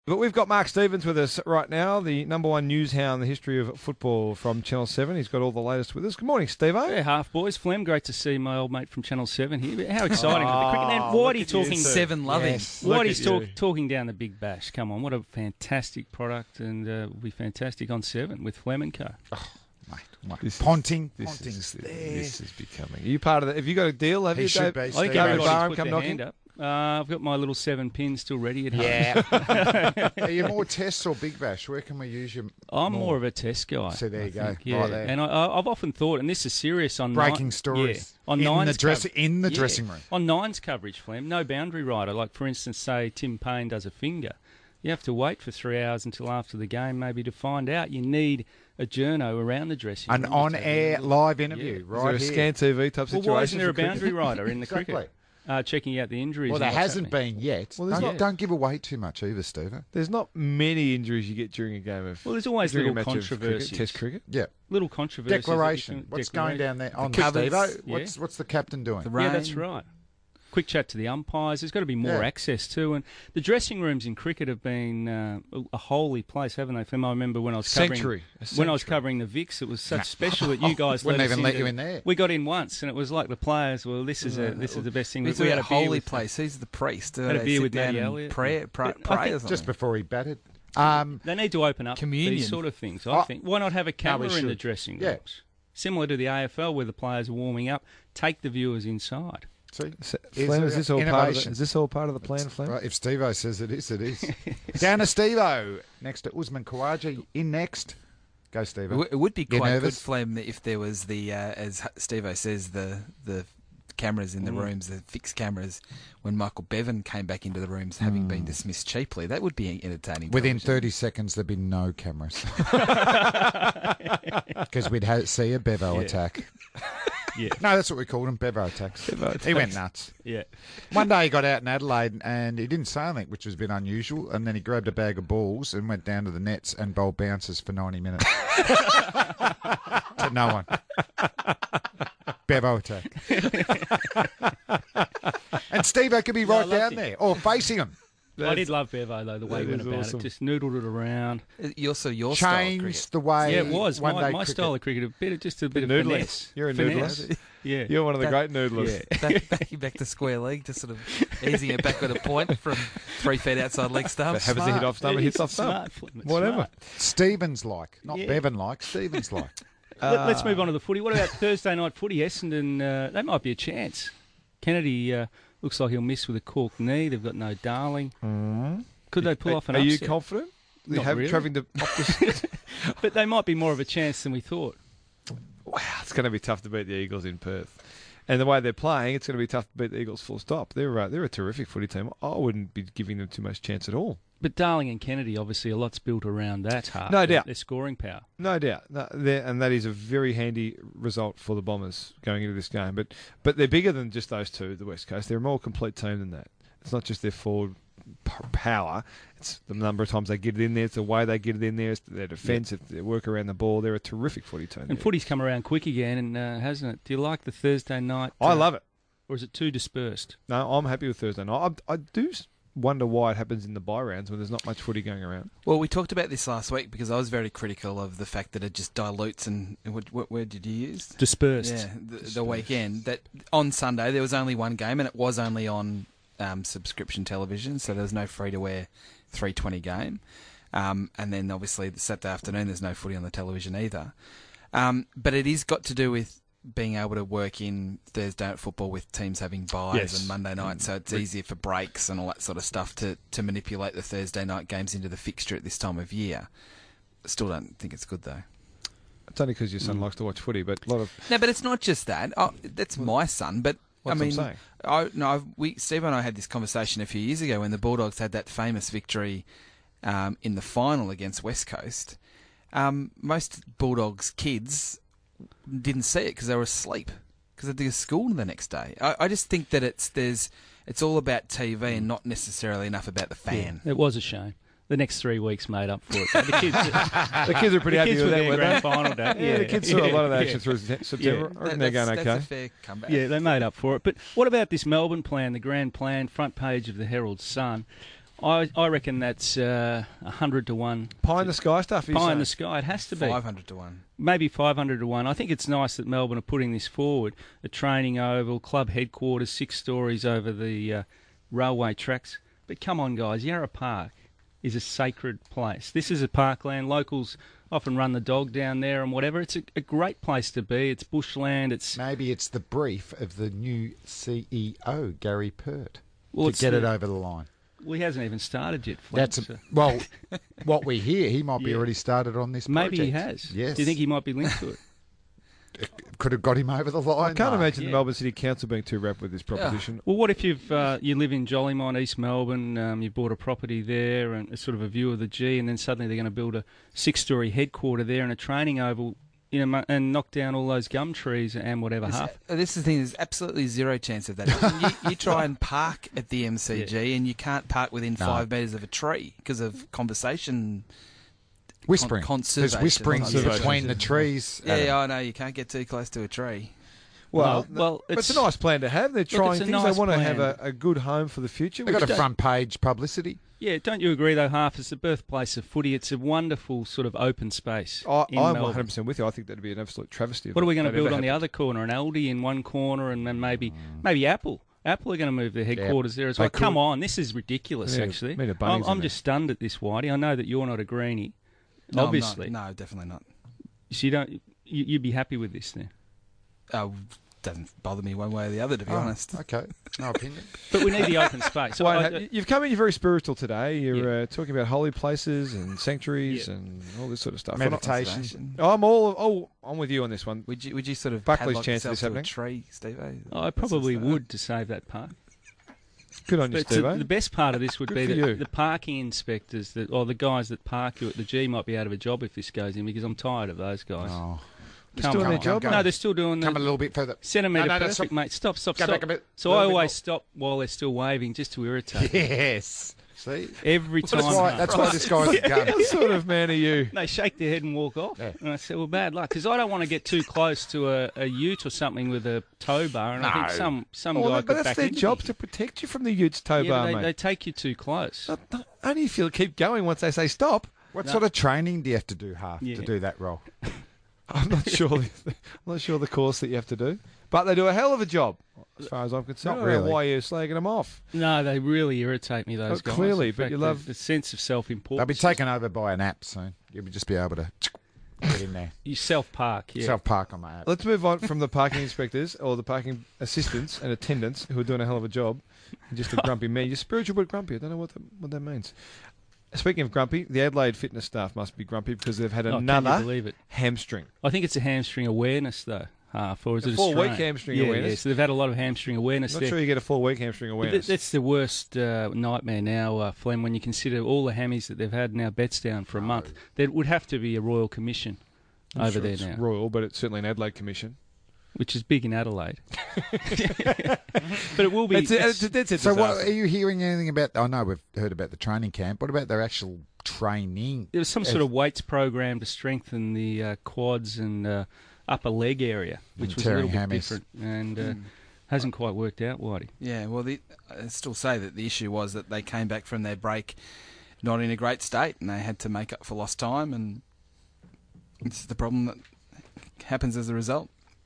But we've got Mark Stevens with us right now, the number one news hound in the history of football from Channel 7. He's got all the latest with us. Good morning, Steve-o. Yeah, half boys. Flem, great to see my old mate from Channel 7 here. How exciting with the cricket. And Whitey talking... Seven loving. Yes. Whitey's talking down the Big Bash. Come on, what a fantastic product, and will be fantastic on 7 with Flem and Co. Ponting. This is becoming... Are you part of that? Have you got a deal? Have He you, should Dave? be, I think Steve. everybody's Barham, put come their knocking. hand up. I've got my little 7 pins still ready at home. Yeah. Are you more tests or Big Bash? Where can we use you? I'm more of a test guy. So there you go. think, yeah. Right there. And I've often thought, and this is serious on Breaking Nine- stories. Yeah, on in Nine's the yeah. dressing room. On Nine's coverage, Flem, no boundary rider. Like, for instance, say Tim Payne does a finger. You have to wait for 3 hours until after the game maybe to find out. You need a journo around the dressing room. An on-air live interview, Is right there a here. Scan TV type Well, situation? why isn't there a for cricket? boundary rider in the Exactly. cricket? Checking out the injuries. Well, there and what's hasn't happening. been yet. Well, there's Don't give away too much either, Steve. There's not many injuries you get during a game of... Well, there's always during a little match of cricket, controversies. Test cricket. Yeah. Little controversies. Declaration. What's going down there? On covers, Steve. yeah. What's the captain doing? The rain. Yeah, that's right. Quick chat to the umpires. There's got to be more Yeah. access too. And the dressing rooms in cricket have been a holy place, haven't they? Flem? I remember when I was Sanctuary. when I was covering the Vicks, it was such special that you guys Wouldn't let even us let into- you in there. We got in once, and it was like the players. Well, this is the best thing. It's we a had a beer holy with- place. Who's the priest? Had a They beer sit with down Matty and Elliott. Pray, But I pray think or something. Just before he batted. They need to open up Communion. these sort of things. I think. Why not have a camera in the should. dressing rooms? Yeah. Similar to the AFL, where the players are warming up. Take the viewers inside. See? Flem, is this all part of innovation. is this all part of the plan, Flem? Well, if Steve-o says it is, it is. Down to Steve-o. Next to Usman Khawaja. In next. Go, Steve-o. It would be You quite good, nervous? Flem, if there was the, as Steve-o says, the cameras in the Mm. rooms, the fixed cameras, when Michael Bevan came back into the rooms, having been dismissed cheaply. That would be entertaining. Within television. 30 seconds, there'd be no cameras. Because we'd see a Bevo attack. Yeah. No, that's what we called him, Bevo attacks. He went nuts. Yeah. One day he got out in Adelaide and he didn't say anything, which was a bit unusual, and then he grabbed a bag of balls and went down to the nets and bowled bouncers for 90 minutes. To no one. Bevo attack. And Steve-o could be right loved down him. there, or facing him. I did love Bevo, though, the way he that went is about awesome. it. Just noodled it around. Also, your style of cricket. Changed the way. Yeah, it was. one-day My style of cricket, just a bit of Noodling. finesse. You're a Finesse. noodler. Yeah. You're one of the great noodlers. Yeah. back to square leg, just sort of easing it back with a point from 3 feet outside leg stump. Happens to hit off stump, It hits is off stump. smart, Flem, it's Whatever. smart. Stevens-like, not Yeah. Bevan-like, Stevens-like. Let's move on to the footy. What about Thursday night footy? Essendon, they might be a chance. Kennedy looks like he'll miss with a cork knee. They've got no Darling. Could they pull off an Are you upset? confident? They Not have really. travelling to Optus. But they might be more of a chance than we thought. Wow, it's going to be tough to beat the Eagles in Perth. And the way they're playing, it's going to be tough to beat the Eagles full stop. They're a terrific footy team. I wouldn't be giving them too much chance at all. But Darling and Kennedy, obviously, a lot's built around that half. No doubt. Their scoring power. No doubt. And that is a very handy result for the Bombers going into this game. But they're bigger than just those two, the West Coast. They're a more complete team than that. It's not just their forward power. It's the number of times they get it in there. It's the way they get it in there. It's their defence. It's their work around the ball. They're a terrific footy team. And footy's come around quick again, and hasn't it? Do you like the Thursday night? I love it. Or is it too dispersed? No, I'm happy with Thursday night. I do wonder why it happens in the bye rounds when there's not much footy going around. Well, we talked about this last week because I was very critical of the fact that it just dilutes and what word did you use? Dispersed. Yeah, the weekend. That on Sunday there was only one game and it was only on subscription television, so there was no free-to-air 3:20 game. And then obviously the Saturday afternoon there's no footy on the television either. But it is got to do with being able to work in Thursday night football with teams having byes Yes. and Monday night, so it's easier for breaks and all that sort of stuff to manipulate the Thursday night games into the fixture at this time of year. Still don't think it's good though. It's only because your son likes to watch footy, but a lot of... No, but it's not just that. That's my son, but What's I mean, I'm saying? Steve and I had this conversation a few years ago when the Bulldogs had that famous victory in the final against West Coast. Most Bulldogs kids didn't see it because they were asleep because they did school the next day. I just think that it's all about TV and not necessarily enough about the fan. It was a shame. The next 3 weeks made up for it. The kids, The kids are pretty happy kids with were that, their weren't grand they? final day. Yeah, the kids saw a lot of the action yeah. through September. Yeah. I reckon they're going okay. That's a fair comeback. Yeah, they made up for it. But what about this Melbourne plan, the grand plan, front page of the Herald Sun? I reckon that's 100 to 1. Pie in the sky stuff. Pie in the sky. It has to be 500 to 1. maybe 500 to 1. I think it's nice that Melbourne are putting this forward. A training oval, club headquarters, 6 stories over the railway tracks. But come on, guys, Yarra Park is a sacred place. This is a parkland. Locals often run the dog down there and whatever. It's a great place to be. It's bushland. It's Maybe it's the brief of the new CEO, Gary Pert, well, to it's get it over the line. Well, he hasn't even started yet. Flint, That's so- well, what we hear, he might be Yeah. already started on this Maybe project. he has. Yes. Do you think he might be linked to it? Could have got him over the line. I can't Mark. imagine Yeah. the Melbourne City Council being too wrapped with this proposition. Well, what if you live in Jollymont, East Melbourne, you bought a property there and a sort of a view of the G, and then suddenly they're going to build a 6-story headquarter there and a training oval, and knock down all those gum trees and whatever half. This is the thing. There's absolutely zero chance of that. you try and park at the MCG, and you can't park within 5 metres of a tree because of conversation. Whispering. Conservation. There's whispering Conservation. between the trees. Yeah, I know. You can't get too close to a tree. Well, well, but it's a nice plan to have. They're trying it's a things. nice They want to have plan. a good home for the future. They've got which a front page publicity. Yeah, don't you agree though, Half? It's the birthplace of footy. It's a wonderful sort of open space. I'm in Melbourne. 100% with you. I think that'd be an absolute travesty. What are we going to That ever build on the happened. other corner? An Aldi in one corner, and then maybe Apple. Apple are going to move their headquarters there as they well. Come could. on, this is ridiculous. Yeah, actually, need a Bunnings I'm in just stunned at this, Whitey. I know that you're not a greenie, No, I'm obviously. not. No, definitely not. So you don't. You'd be happy with this then. Doesn't bother me one way or the other, to be honest. Okay, no opinion. But we need the open space. So Wayne, you've come in. You're very spiritual today. You're talking about holy places and sanctuaries Yeah. and all this sort of stuff. Meditation. I'm with you on this one. Would you sort of Buckley's padlock chance of yourself this to a happening? tree, Steve? I probably would to save that park. Good on you, But Steve. the best part of this would Good be for that you. the parking inspectors or the guys that park you at the G might be out of a job if this goes in, because I'm tired of those guys. Oh. They're still doing their job, No, mate. they're still doing Come a the little bit further. centimetre No, perfect, stop. mate. Stop. Go back a bit. So I always stop while they're still waving just to irritate them. Yes. See? Every time. That's why this guy's a gun. What sort of man are you? They shake their head and walk off. Yeah. And I said, well, bad luck. Because I don't want to get too close to a ute or something with a tow bar. And I think some guy Well, could but that's back their into job me. to protect you from the Utes tow Yeah, bar, but mate. they take you too close. Only if you keep going once they say stop. What sort of training do you have to do, Yeah. to do that role? I'm not sure. I'm not sure the course that you have to do, but they do a hell of a job, as far as I'm concerned. Not I don't know really. why you're slagging them off? No, they really irritate me, those Oh, guys. clearly, In but fact, you love- the sense of self-importance. They'll be taken over by an app soon. You'll just be able to get in there. You self-park, yeah. Self-park on my app. Let's move on from the parking inspectors or the parking assistants and attendants who are doing a hell of a job. And just a grumpy man. You're spiritual but grumpy. I don't know what that means. Speaking of grumpy, the Adelaide fitness staff must be grumpy because they've had Oh, can you another believe it? hamstring. I think it's a hamstring awareness, though. Or is A it a 4-week strain? hamstring Yeah, awareness? Yeah, so they've had a lot of hamstring awareness Not there. sure you get a 4-week hamstring But awareness. that's the worst nightmare now, Flem, when you consider all the hammies that they've had now bets down for a month. There would have to be a royal commission I'm over sure there it's now, royal, but it's certainly an Adelaide commission. which is big in Adelaide. But it will be... It's a So, what, are you hearing anything about? I know we've heard about the training camp. What about their actual training? There was some sort of weights program to strengthen the quads and upper leg area, which was a little tearing bit hammies. different, and hasn't quite worked out, Whitey. Yeah, well, I still say that the issue was that they came back from their break not in a great state, and they had to make up for lost time, and it's the problem that happens as a result.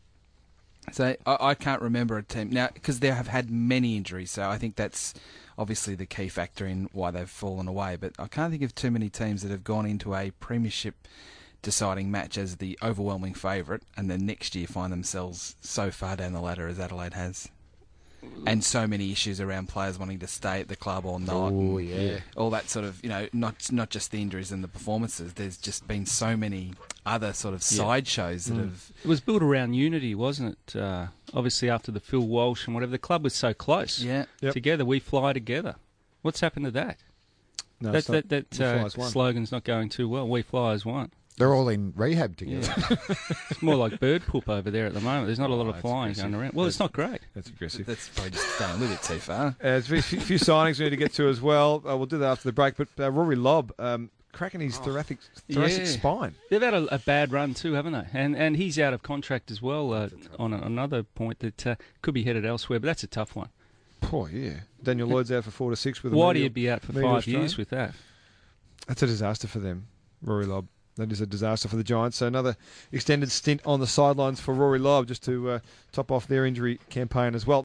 So I can't remember a team now, because they have had many injuries, so I think that's obviously the key factor in why they've fallen away. But I can't think of too many teams that have gone into a premiership deciding match as the overwhelming favourite, and then next year find themselves so far down the ladder as Adelaide has. And so many issues around players wanting to stay at the club or not. Oh, and yeah. all that sort of, not just the injuries and the performances. There's just been so many other sort of sideshows that have. It was built around unity, wasn't it? Obviously, after the Phil Walsh and whatever, the club was so close. Yeah. Yep. Together, we fly together. What's happened to that? No, that it's not. that We fly as one. slogan's not going too well. We fly as one. They're all in rehab together. Yeah. It's more like bird poop over there at the moment. There's not a lot of that's flying aggressive. going around. Well, it's not great. That's aggressive. That's probably just going a little bit too far. There's a few signings we need to get to as well. We'll do that after the break. But Rory Lobb cracking his thoracic Yeah. spine. They've had a bad run too, haven't they? And he's out of contract as well on another point that could be headed elsewhere. But that's a tough one. Poor, yeah. Daniel Lloyd's out for 4 to 6 with a Why do medial- you be out for medial 5 strain. years with that? That's a disaster for them, Rory Lobb. That is a disaster for the Giants. So another extended stint on the sidelines for Rory Lobb just to top off their injury campaign as well.